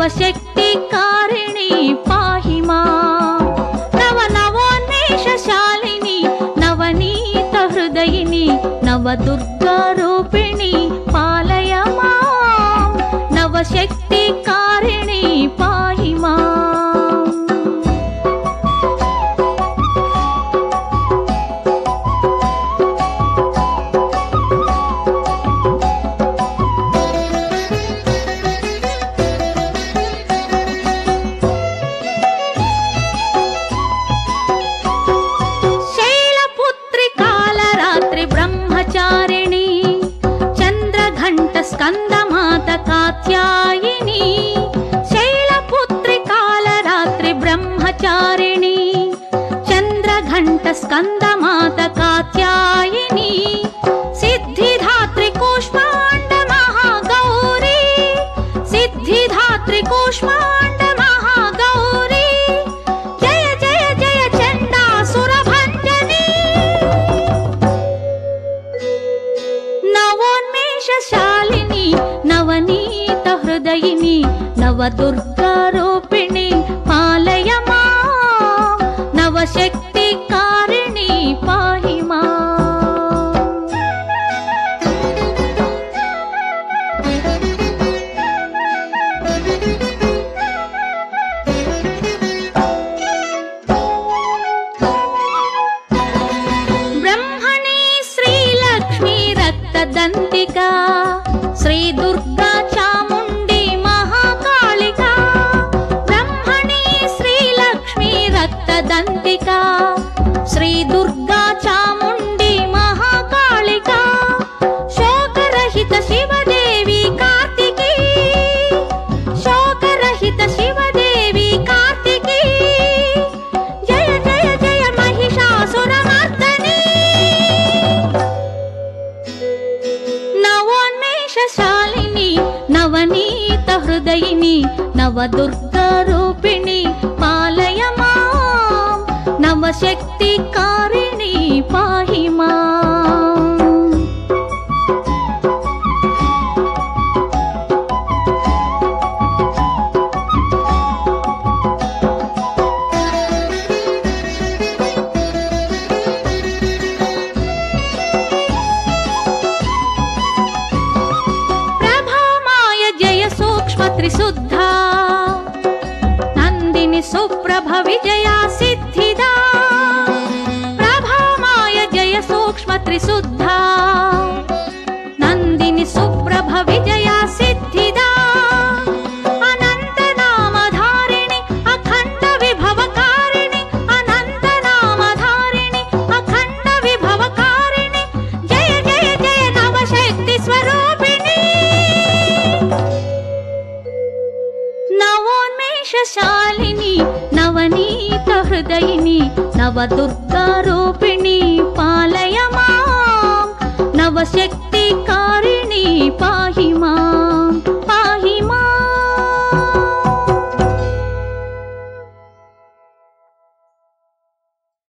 नवशक्तिकारिणी पाहि मां नवनवोन्मेषशालिनी नवनीतहृदयिनी नवदुर्गारूपिणी पालय मां नवशक्तिकारिणी पाहि मां। ब्रह्मचारिणी चन्द्रघण्टस्कन्दमाता कात्यायिनी शैलपुत्री कालरात्रि ब्रह्मचारिणी चन्द्रघण्टस्कन्दमाता कात्यायिनी सिद्धिधात्री कूष्माण्ड महागौरी सिद्धिधात्री कूष्माण्ड महागौरी जय जय जय चण्डासुरभञ्जनी नवोन्मेषशालिनी नवनीतहृदयिनी नवदुर्गारूपिणी पालय मां नवशक्तिकारिणी पाहि मां। ब्रह्मणी श्रीलक्ष्मी रक्तदन्तिका श्री दुर्गा चामुण्डी महाकालिका ब्रह्मणी श्रीलक्ष्मी रक्तदन्तिका श्री दुर्गा चामुण्डी महाकालिका शोकरहित शिवदेवी कार्तिकी शोकरहित शिवदेवी कार्तिकी जय जय जय महिषासुरमर्दनी नवोन्मेषशालिनी नवनीतहृदयिनी नवदुर्गारूपिणी पालय मां नवशक्तिकारिणी पाहि मां। त्रिशुद्धा नंदिनी सुप्रभ विजया सिद्धिदा प्रभामाय जय सूक्ष्म त्रिशुद्धा नंदिनी सुप्रभ विजया सिद्धिदा अनंत नामधारिणी अखंड विभवकारिणी अनंत नामधारिणी अखंड विभवकारिणी जय जय जय नवशक्ति स्वरूपिणी नवोन्मेषशालिनी नवनीतहृदयिनी नवदुर्गारूपिणी पालय मां नवशक्तिकारिणी